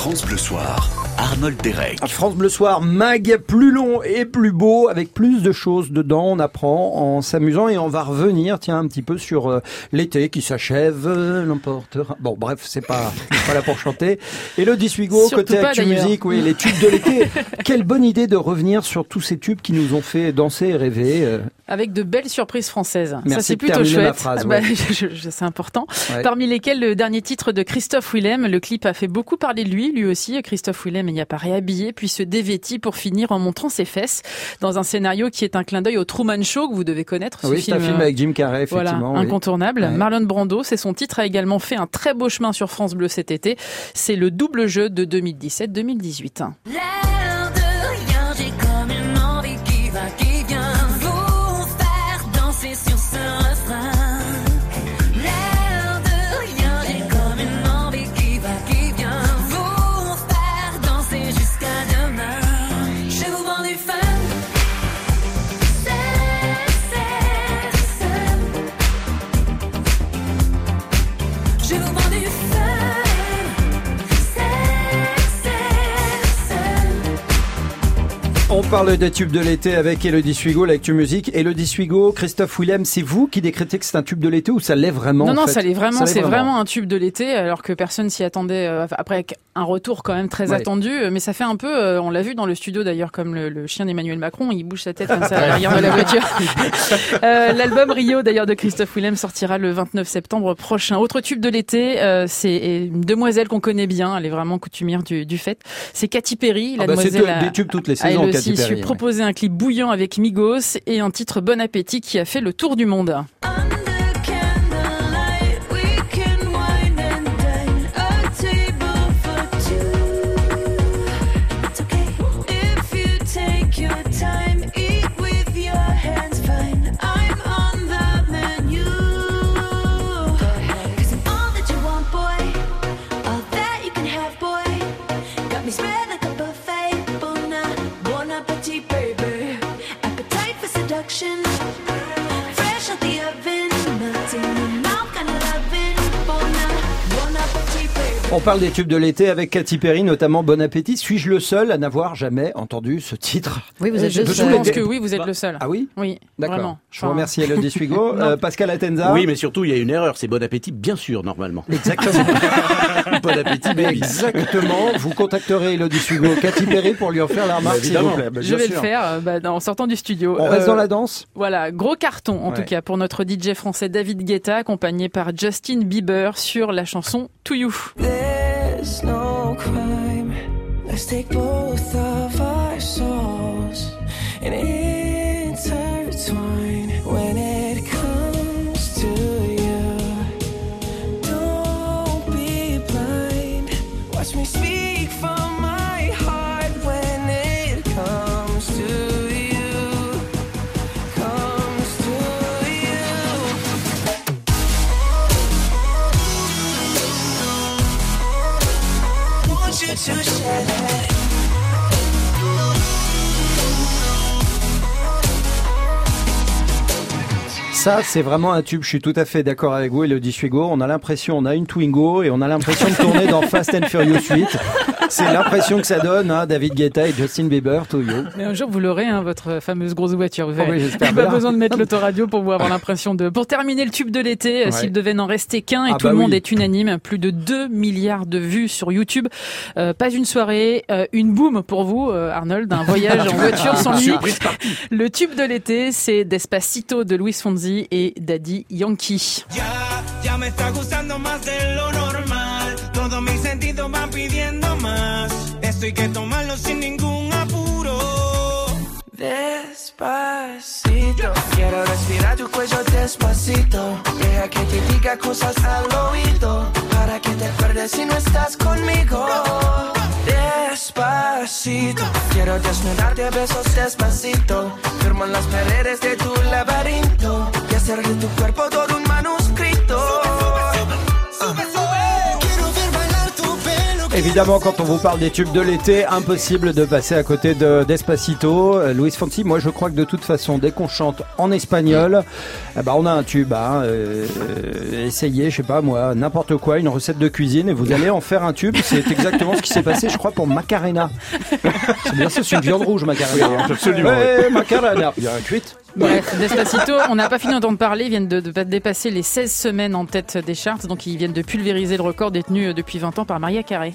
France Bleu Soir, Arnold Derek. France Bleu Soir, mag plus long et plus beau, avec plus de choses dedans. On apprend en s'amusant et on va revenir, un petit peu sur l'été qui s'achève, l'emportera. Bon, bref, c'est pas là pour chanter. Élodie Suigo, côté Actu Musique, oui, les tubes de l'été. Quelle bonne idée de revenir sur tous ces tubes qui nous ont fait danser et rêver. Avec de belles surprises françaises. Merci, ça, c'est plutôt chouette. Phrase, c'est important. Ouais. Parmi lesquels le dernier titre de Christophe Willem. Le clip a fait beaucoup parler de lui aussi. Christophe Willem y apparaît habillé, puis se dévêtit pour finir en montrant ses fesses dans un scénario qui est un clin d'œil au Truman Show que vous devez connaître. Oui, c'est un film avec Jim Carrey, effectivement. Voilà, incontournable. Ouais. Marlon Brando, c'est son titre, a également fait un très beau chemin sur France Bleu cet été. C'est le double jeu de 2017-2018. On parle des tubes de l'été avec Élodie Suigo, l'Actu Musique. Élodie Suigo, Christophe Willem, c'est vous qui décrétez que c'est un tube de l'été ou ça l'est vraiment? Non, ça l'est vraiment. C'est vraiment un tube de l'été, alors que personne s'y attendait. Après un retour quand même très attendu, mais ça fait un peu. On l'a vu dans le studio d'ailleurs, comme le chien d'Emmanuel Macron, il bouge sa tête comme ça à l'arrière de la voiture. L'album Rio d'ailleurs de Christophe Willem sortira le 29 septembre prochain. Autre tube de l'été, c'est une demoiselle qu'on connaît bien. Elle est vraiment coutumière du fait. C'est Katy Perry. La demoiselle c'est des tubes toutes les saisons. Je suis proposé un clip bouillant avec Migos et un titre Bon Appétit qui a fait le tour du monde. On parle des tubes de l'été avec Katy Perry, notamment Bon Appétit. Suis-je le seul à n'avoir jamais entendu ce titre? Oui, vous êtes le seul. Je pense que oui, vous êtes le seul. Ah oui? Oui, d'accord. Vraiment. Je vous remercie, Élodie Suigo. Pascal Atenza. Oui, mais surtout, il y a une erreur. C'est Bon Appétit, bien sûr, normalement. Exactement. Bon Appétit, baby. Exactement. Vous contacterez Élodie Suigo, Katy Perry pour lui en faire la remarque, s'il vous plaît. Je vais le faire en sortant du studio. On reste dans la danse. Voilà, gros carton en tout cas pour notre DJ français David Guetta, accompagné par Justin Bieber sur la chanson To You. There's no crime. Let's take both of our souls and intertwine. When it comes to you, don't be blind. Watch me speak from my heart when it comes to you. Comes to you. Want you to share that. Ça, c'est vraiment un tube. Je suis tout à fait d'accord avec vous, Élodie Suigo. On a l'impression, on a une Twingo et on a l'impression de tourner dans Fast and Furious 8. C'est l'impression que ça donne, David Guetta et Justin Bieber, To You. Mais un jour, vous l'aurez, votre fameuse grosse voiture. Vous oui, j'espère pas bien. besoin de mettre l'autoradio pour vous avoir l'impression de... Pour terminer le tube de l'été, s'il devait n'en rester qu'un, et tout le monde est unanime, plus de 2 milliards de vues sur YouTube. Pas une soirée, une boum pour vous, Arnold, un voyage en voiture sans limite. Le tube de l'été, c'est Despacito de Luis Fonsi et Daddy Yankee. Ya me está gustando más de lo normal. Todos mis sentidos van pidiendo más. Esto hay que tomarlo sin ningún apuro. Despacito, quiero respirar tu cuello despacito. Deja que te diga cosas al oído, para que te acuerdes si no estás conmigo. Despacito, quiero desnudarte a besos despacito. Firmo en las paredes de tu laberinto y hacer de tu cuerpo todo un manuscrito. Quiero ver bailar tu pelo. Évidemment, quand on vous parle des tubes de l'été, impossible de passer à côté de Despacito. Luis Fonsi, moi je crois que de toute façon, dès qu'on chante en espagnol, on a un tube. Essayez, je sais pas moi, n'importe quoi, une recette de cuisine et vous allez en faire un tube. C'est exactement ce qui s'est passé, je crois, pour Macarena. C'est bien ça, c'est une viande rouge, Macarena. Oui, absolument. Ouais, Macarena, bien cuite. Bref, Despacito, on n'a pas fini d'entendre parler, ils viennent de dépasser les 16 semaines en tête des charts, donc ils viennent de pulvériser le record détenu depuis 20 ans par Maria Carey.